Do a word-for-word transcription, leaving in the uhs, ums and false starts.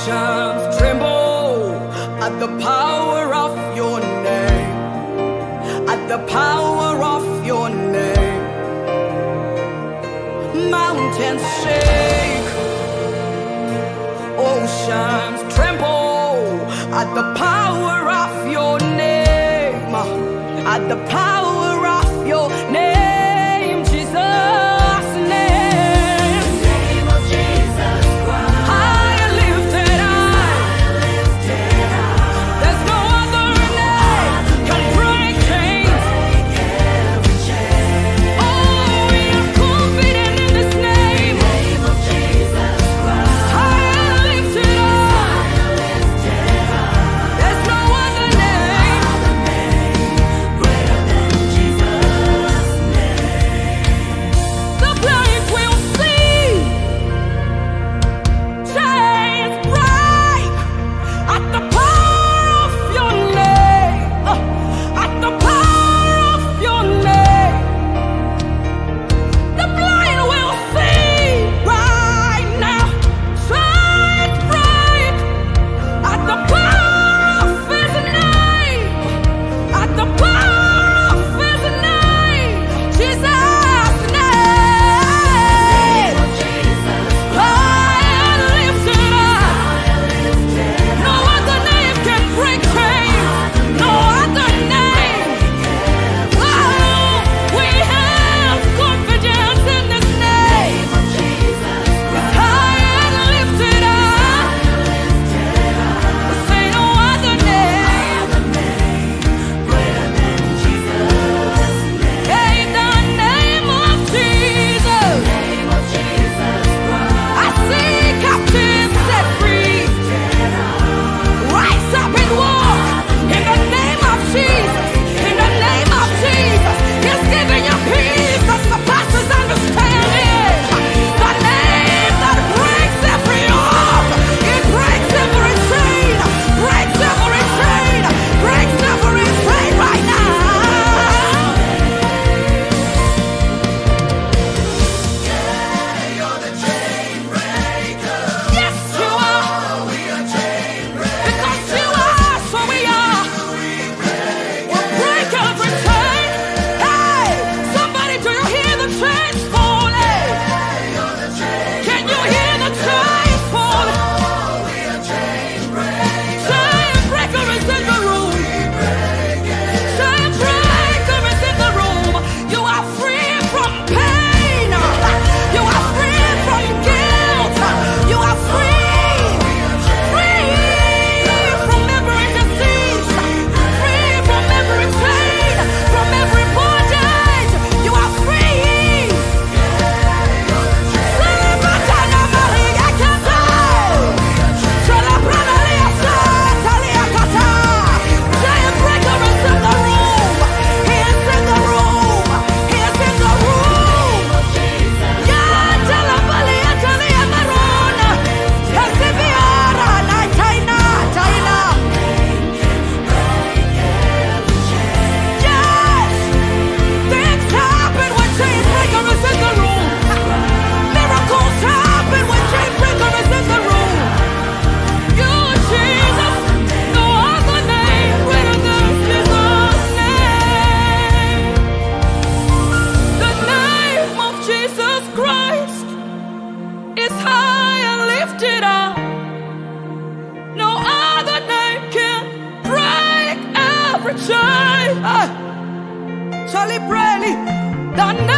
Oceans tremble at the power of your name, at the power of your name. Mountains shake, oceans tremble at the power of your name, at the power of your name, Jesus' name. Name of Jesus Christ. High and lifted high. There's no other name can break chains. Oh, we are confident in this name. Name of Jesus Christ. High and lifted high. There's no other name. Greater than Jesus' name. The blind will see, chains break at the power of your name, at the power of your name. The blind will see right now, chains break at the power of His name, at the power of His name, Jesus' name. High and lifted up. No other name can break chains. No other name. Oh, we have confidence in this name. High and lifted up. Say no other name. Hey, the name of Jesus. I see captives set free. Rise up and walk in the name of Jesus. In the name of Jesus, He's giving you peace that surpasses understanding. The name that breaks every yoke. It breaks every chain. Breaks every chain. Breaks every chain right now. Yes, you are. Because you are, so we are. We'll break every chain. Hey, somebody, do you hear the chains falling? Can you hear the chains falling? Chain breaker is in the room. Chain breaker is in the room. You are free from pain. You are free from guilt. You are free. Free from every disease. Free from every chain. From every bondage. You are free. Celebrate Maria Kata. Celebrate Talia Kata. Giant breaker is in the room. He is in the room. He is in the room. Yeah, Talabalia Talia Marona. Casibiara na China, China. Yes, things happen when chain breaker is in the room. Miracles happen when chain breaker is in the room. You, Jesus, no other name greater than Jesus' name. The name of Jesus Christ is high and lifted up. No other name can break every chain. Ah, Charlie Bradley, the